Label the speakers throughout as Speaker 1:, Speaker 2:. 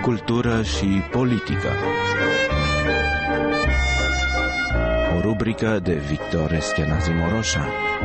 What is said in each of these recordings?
Speaker 1: Cultură și politică. O rubrică de Victor Eschenazi Moroșan.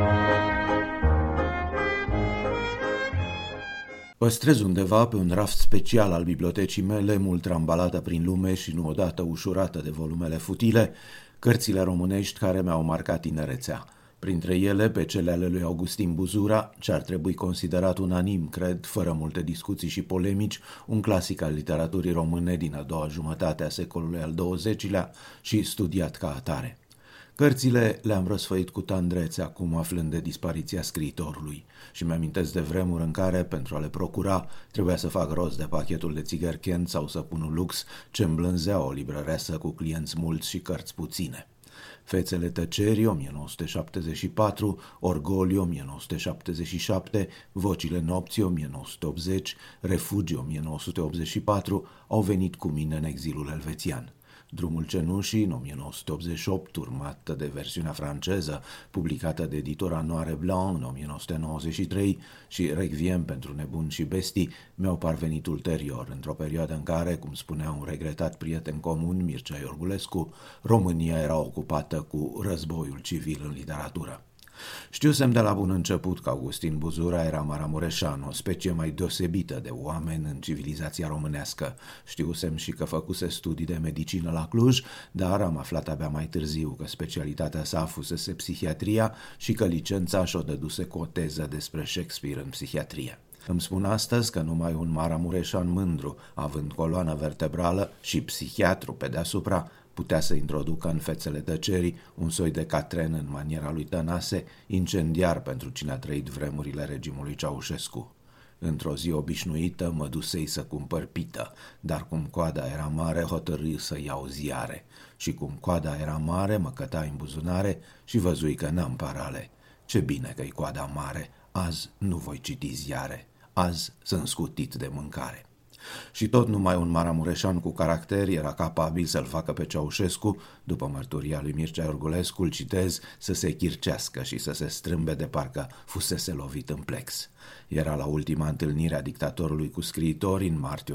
Speaker 1: Păstrez undeva pe un raft special al bibliotecii mele, mult rambalată prin lume și nu odată ușurată de volumele futile, cărțile românești care mi-au marcat tinerețea. Printre ele, pe cele ale lui Augustin Buzura, ce ar trebui considerat unanim, cred, fără multe discuții și polemici, un clasic al literaturii române din a doua jumătate a secolului al XX-lea și studiat ca atare. Cărțile le-am răsfăit cu tandrețe acum aflând de dispariția scriitorului și mi-amintesc de vremuri în care, pentru a le procura, trebuia să fac rost de pachetul de țigări Kent sau să pun un lux ce îmblânzea o librăreasă cu clienți mulți și cărți puține. Fețele tăcerii, 1974, Orgolii, 1977, Vocile nopții, 1980, Refugii, 1984, au venit cu mine în exilul elvețian. Drumul cenușii, în 1988, urmată de versiunea franceză, publicată de editura Noir et Blanc în 1993, și Requiem pentru nebuni și bestii mi-au parvenit ulterior, într-o perioadă în care, cum spunea un regretat prieten comun, Mircea Iorgulescu, România era ocupată cu războiul civil în literatură. Știusem de la bun început că Augustin Buzura era maramureșan, o specie mai deosebită de oameni în civilizația românească. Știusem și că făcuse studii de medicină la Cluj, dar am aflat abia mai târziu că specialitatea sa fusese psihiatria și că licența și-o dăduse cu o teză despre Shakespeare în psihiatrie. Îmi spun astăzi că numai un maramureșan mândru, având coloană vertebrală și psihiatru pe deasupra, putea să introducă în Fețele tăcerii un soi de Catren în maniera lui Tănase, incendiar pentru cine a trăit vremurile regimului Ceaușescu. Într-o zi obișnuită mă dusei să cumpăr pită, dar cum coada era mare hotărâi să iau ziare. Și cum coada era mare mă cătai în buzunare și văzui că n-am parale. Ce bine că-i coada mare, azi nu voi citi ziare, azi sunt scutit de mâncare. Și tot numai un maramureșan cu caracter era capabil să-l facă pe Ceaușescu, după mărturia lui Mircea Iorgulescu, îl citez, să se chircească și să se strâmbe de parcă fusese lovit în plex. Era la ultima întâlnire a dictatorului cu scriitori în martie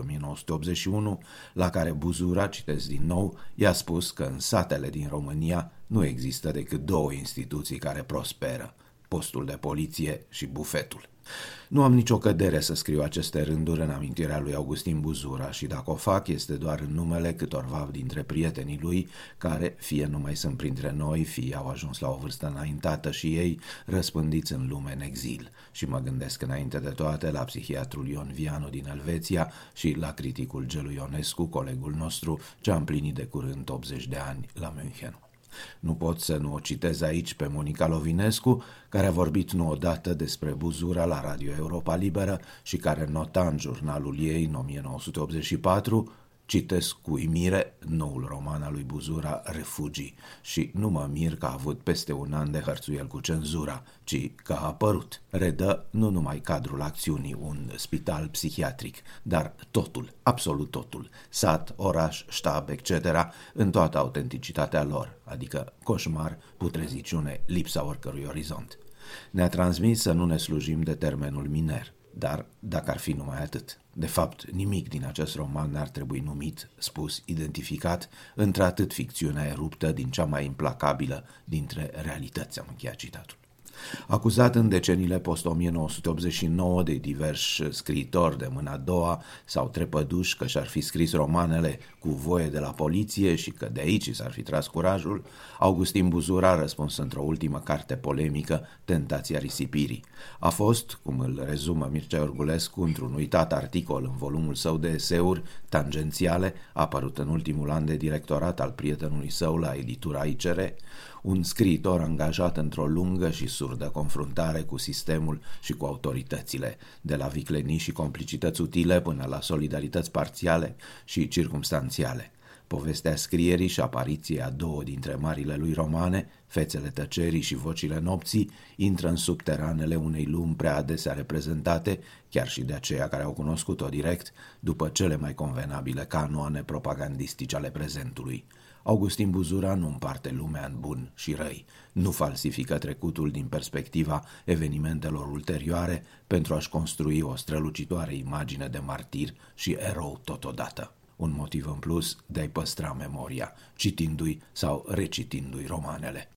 Speaker 1: 1981, la care Buzura, citez din nou, i-a spus că în satele din România nu există decât două instituții care prosperă, postul de poliție și bufetul. Nu am nicio cădere să scriu aceste rânduri în amintirea lui Augustin Buzura și dacă o fac este doar în numele câtorva dintre prietenii lui care fie nu mai sunt printre noi, fie au ajuns la o vârstă înaintată și ei răspândiți în lume în exil. Și mă gândesc înainte de toate la psihiatrul Ion Vianu din Elveția și la criticul Gelu Ionescu, colegul nostru, ce a împlinit de curând 80 de ani la München. Nu pot să nu o citez aici pe Monica Lovinescu, care a vorbit nu odată despre Buzura la Radio Europa Liberă și care nota în jurnalul ei în 1984, citesc cu uimire noul roman al lui Buzura, Refugii, și nu mă mir că a avut peste un an de hărțuiel cu cenzura, ci că a apărut. Redă nu numai cadrul acțiunii, un spital psihiatric, dar totul, absolut totul, sat, oraș, ștab, etc., în toată autenticitatea lor, adică coșmar, putreziciune, lipsa oricărui orizont. Ne-a transmis să nu ne slujim de termenul miner. Dar dacă ar fi numai atât. De fapt, nimic din acest roman n-ar trebui numit, spus, identificat, într-atât ficțiunea eruptă din cea mai implacabilă dintre realități, am încheiat citatul. Acuzat în deceniile post-1989 de diversi scriitori de mâna a doua sau trepăduși că și-ar fi scris romanele cu voie de la poliție și că de aici s-ar fi tras curajul, Augustin Buzura a răspuns într-o ultimă carte polemică, Tentația risipirii. A fost, cum îl rezumă Mircea Iorgulescu într-un uitat articol în volumul său de eseuri tangențiale, apărut în ultimul an de directorat al prietenului său la editura ICR, un scriitor angajat într-o lungă și surdă confruntare cu sistemul și cu autoritățile, de la viclenii și complicități utile până la solidarități parțiale și circumstanțiale. Povestea scrierii și apariției a două dintre marile lui romane, Fețele tăcerii și Vocile nopții, intră în subteranele unei lumi prea adesea reprezentate, chiar și de aceia care au cunoscut-o direct, după cele mai convenabile canoane propagandistice ale prezentului. Augustin Buzura nu împarte lumea în bun și răi, nu falsifică trecutul din perspectiva evenimentelor ulterioare pentru a-și construi o strălucitoare imagine de martir și erou totodată. Un motiv în plus de a-i păstra memoria, citindu-i sau recitindu-i romanele.